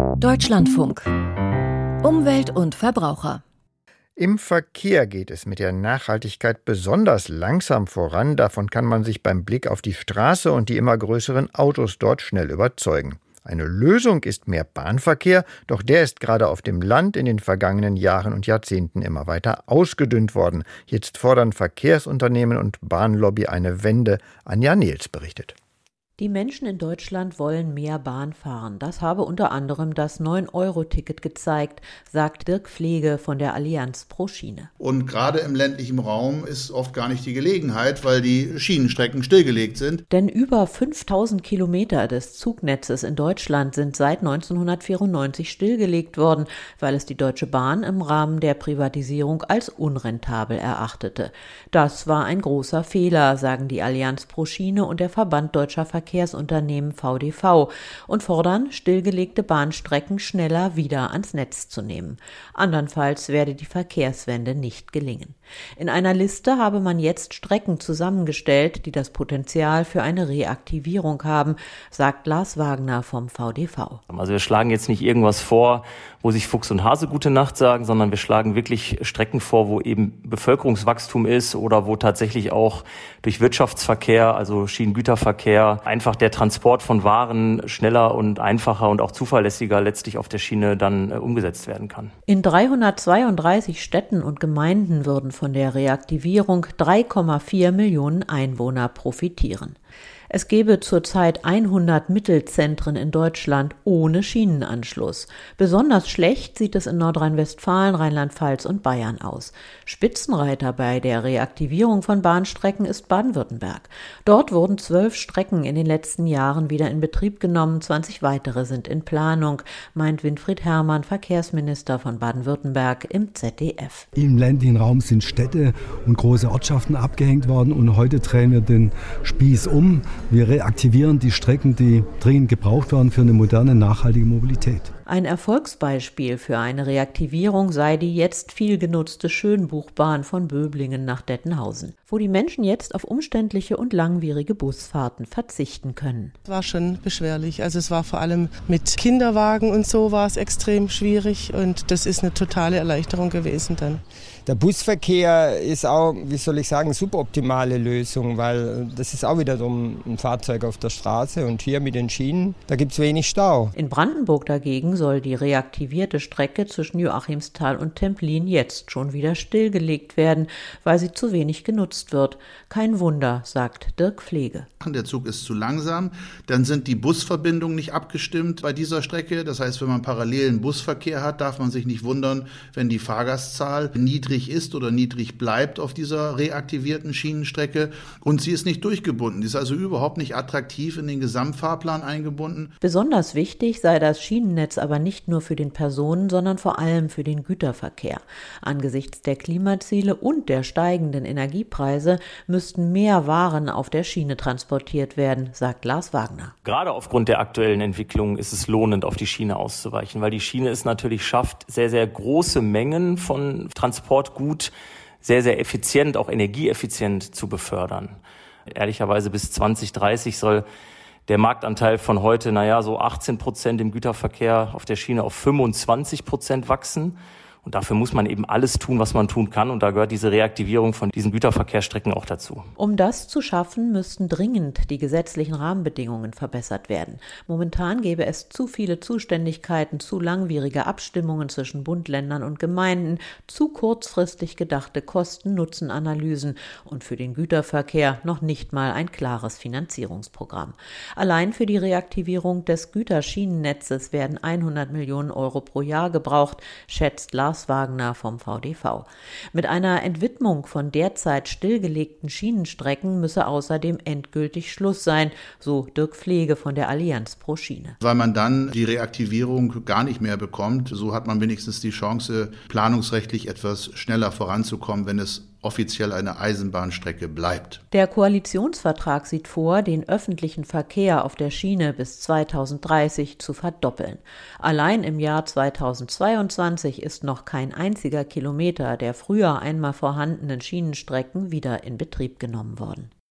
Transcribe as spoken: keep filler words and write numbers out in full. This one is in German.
Deutschlandfunk. Umwelt und Verbraucher. Im Verkehr geht es mit der Nachhaltigkeit besonders langsam voran. Davon kann man sich beim Blick auf die Straße und die immer größeren Autos dort schnell überzeugen. Eine Lösung ist mehr Bahnverkehr, doch der ist gerade auf dem Land in den vergangenen Jahren und Jahrzehnten immer weiter ausgedünnt worden. Jetzt fordern Verkehrsunternehmen und Bahnlobby eine Wende. Anja Nehls berichtet. Die Menschen in Deutschland wollen mehr Bahn fahren. Das habe unter anderem das neun Euro Ticket gezeigt, sagt Dirk Pflege von der Allianz pro Schiene. Und gerade im ländlichen Raum ist oft gar nicht die Gelegenheit, weil die Schienenstrecken stillgelegt sind. Denn über fünftausend Kilometer des Zugnetzes in Deutschland sind seit neunzehnhundertvierundneunzig stillgelegt worden, weil es die Deutsche Bahn im Rahmen der Privatisierung als unrentabel erachtete. Das war ein großer Fehler, sagen die Allianz pro Schiene und der Verband Deutscher Verkehr Verkehrsunternehmen V D V und fordern, stillgelegte Bahnstrecken schneller wieder ans Netz zu nehmen. Andernfalls werde die Verkehrswende nicht gelingen. In einer Liste habe man jetzt Strecken zusammengestellt, die das Potenzial für eine Reaktivierung haben, sagt Lars Wagner vom V D V. Also wir schlagen jetzt nicht irgendwas vor, wo sich Fuchs und Hase gute Nacht sagen, sondern wir schlagen wirklich Strecken vor, wo eben Bevölkerungswachstum ist oder wo tatsächlich auch durch Wirtschaftsverkehr, also Schienengüterverkehr, einfach der Transport von Waren schneller und einfacher und auch zuverlässiger letztlich auf der Schiene dann äh, umgesetzt werden kann. In dreihundertzweiunddreißig Städten und Gemeinden würden von der Reaktivierung drei Komma vier Millionen Einwohner profitieren. Es gäbe zurzeit hundert Mittelzentren in Deutschland ohne Schienenanschluss. Besonders schlecht sieht es in Nordrhein-Westfalen, Rheinland-Pfalz und Bayern aus. Spitzenreiter bei der Reaktivierung von Bahnstrecken ist Baden-Württemberg. Dort wurden zwölf Strecken in den letzten Jahren wieder in Betrieb genommen, zwanzig weitere sind in Planung, meint Winfried Herrmann, Verkehrsminister von Baden-Württemberg im Z D F. Im ländlichen Raum sind Städte und große Ortschaften abgehängt worden und heute drehen wir den Spieß um. Wir reaktivieren die Strecken, die dringend gebraucht werden für eine moderne, nachhaltige Mobilität. Ein Erfolgsbeispiel für eine Reaktivierung sei die jetzt viel genutzte Schönbuchbahn von Böblingen nach Dettenhausen, wo die Menschen jetzt auf umständliche und langwierige Busfahrten verzichten können. Es war schon beschwerlich. Also es war vor allem mit Kinderwagen und so war es extrem schwierig und das ist eine totale Erleichterung gewesen dann. Der Busverkehr ist auch, wie soll ich sagen, suboptimale Lösung, weil das ist auch wiederum ein Fahrzeug auf der Straße und hier mit den Schienen, da gibt es wenig Stau. In Brandenburg dagegen soll die reaktivierte Strecke zwischen Joachimsthal und Templin jetzt schon wieder stillgelegt werden, weil sie zu wenig genutzt wird. Kein Wunder, sagt Dirk Pflege. Der Zug ist zu langsam, dann sind die Busverbindungen nicht abgestimmt bei dieser Strecke. Das heißt, wenn man parallelen Busverkehr hat, darf man sich nicht wundern, wenn die Fahrgastzahl niedrig ist oder niedrig bleibt auf dieser reaktivierten Schienenstrecke. Und sie ist nicht durchgebunden. Sie ist also überhaupt nicht attraktiv in den Gesamtfahrplan eingebunden. Besonders wichtig sei das Schienennetz aber nicht nur für den Personen, sondern vor allem für den Güterverkehr. Angesichts der Klimaziele und der steigenden Energiepreise müssten mehr Waren auf der Schiene transportiert werden, sagt Lars Wagner. Gerade aufgrund der aktuellen Entwicklung ist es lohnend, auf die Schiene auszuweichen, weil die Schiene es natürlich schafft, sehr, sehr große Mengen von Transportgut sehr, sehr effizient, auch energieeffizient zu befördern. Ehrlicherweise bis zwanzig dreißig soll der Marktanteil von heute, naja, so achtzehn Prozent im Güterverkehr auf der Schiene auf fünfundzwanzig Prozent wachsen. Und dafür muss man eben alles tun, was man tun kann. Und da gehört diese Reaktivierung von diesen Güterverkehrsstrecken auch dazu. Um das zu schaffen, müssten dringend die gesetzlichen Rahmenbedingungen verbessert werden. Momentan gäbe es zu viele Zuständigkeiten, zu langwierige Abstimmungen zwischen Bund, Ländern und Gemeinden, zu kurzfristig gedachte Kosten-Nutzen-Analysen und für den Güterverkehr noch nicht mal ein klares Finanzierungsprogramm. Allein für die Reaktivierung des Güterschienennetzes werden hundert Millionen Euro pro Jahr gebraucht, schätzt Lars Wagner vom V D V. Mit einer Entwidmung von derzeit stillgelegten Schienenstrecken müsse außerdem endgültig Schluss sein, so Dirk Pflege von der Allianz pro Schiene. Weil man dann die Reaktivierung gar nicht mehr bekommt. So hat man wenigstens die Chance, planungsrechtlich etwas schneller voranzukommen, wenn es offiziell eine Eisenbahnstrecke bleibt. Der Koalitionsvertrag sieht vor, den öffentlichen Verkehr auf der Schiene bis zweitausenddreißig zu verdoppeln. Allein im Jahr zweitausendzweiundzwanzig ist noch kein einziger Kilometer der früher einmal vorhandenen Schienenstrecken wieder in Betrieb genommen worden.